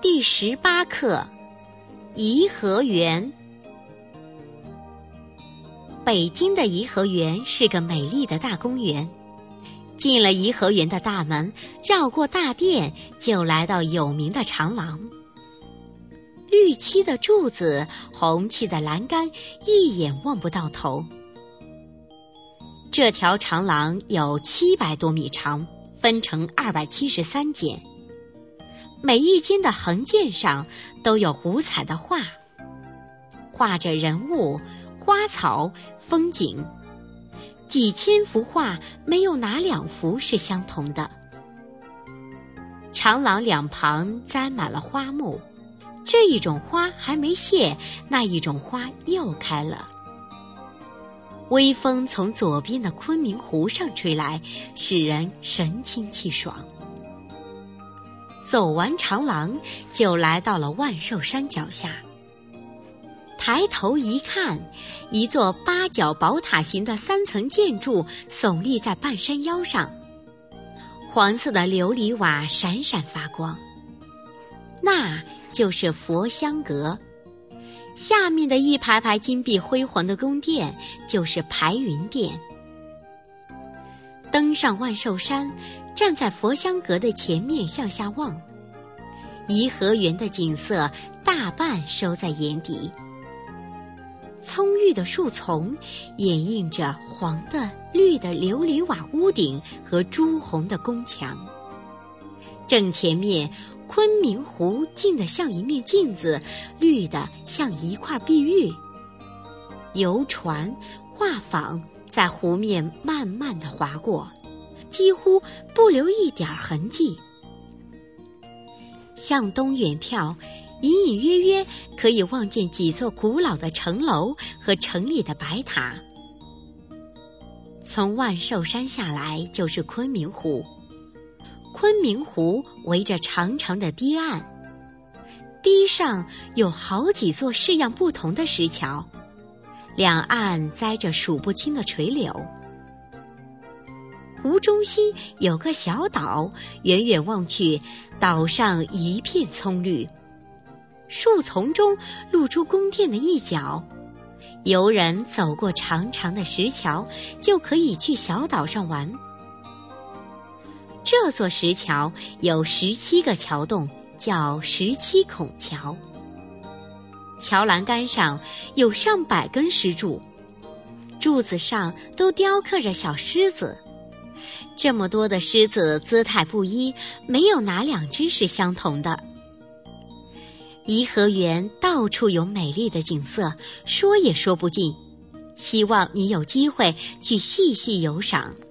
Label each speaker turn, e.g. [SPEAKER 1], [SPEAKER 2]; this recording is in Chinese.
[SPEAKER 1] 第18课，颐和园。北京的颐和园是个美丽的大公园。进了颐和园的大门，绕过大殿，就来到有名的长廊。绿漆的柱子，红漆的栏杆，一眼望不到头。这条长廊有700多米长，分成273间。每一间的横间上都有五彩的画，画着人物、花草、风景。几千幅画，没有哪2幅是相同的。长廊两旁栽满了花木，这一种花还没谢，那一种花又开了。微风从左边的昆明湖上吹来，使人神清气爽。走完长廊，就来到了万寿山脚下。抬头一看，一座8角宝塔形的3层建筑耸立在半山腰上，黄色的琉璃瓦闪闪发光。那就是佛香阁，下面的一排排金碧辉煌的宫殿就是排云殿。登上万寿山，站在佛香阁的前面向下望，颐和园的景色大半收在眼底。葱郁的树丛掩映着黄的绿的琉璃瓦屋顶和朱红的宫墙。正前面昆明湖静得像一面镜子，绿得像一块碧玉。游船、画舫在湖面慢慢地划过，几乎不留一点痕迹。向东远眺，隐隐约约可以望见几座古老的城楼和城里的白塔。从万寿山下来就是昆明湖，昆明湖围着长长的堤岸，堤上有好几座式样不同的石桥，两岸栽着数不清的垂柳。湖中心有个小岛，远远望去，岛上一片葱绿，树丛中露出宫殿的一角。游人走过长长的石桥，就可以去小岛上玩。这座石桥有17个桥洞，叫17孔桥。桥栏杆上有上百根石柱，柱子上都雕刻着小狮子。这么多的狮子姿态不一，没有哪2只是相同的。颐和园到处有美丽的景色，说也说不尽，希望你有机会去细细游赏。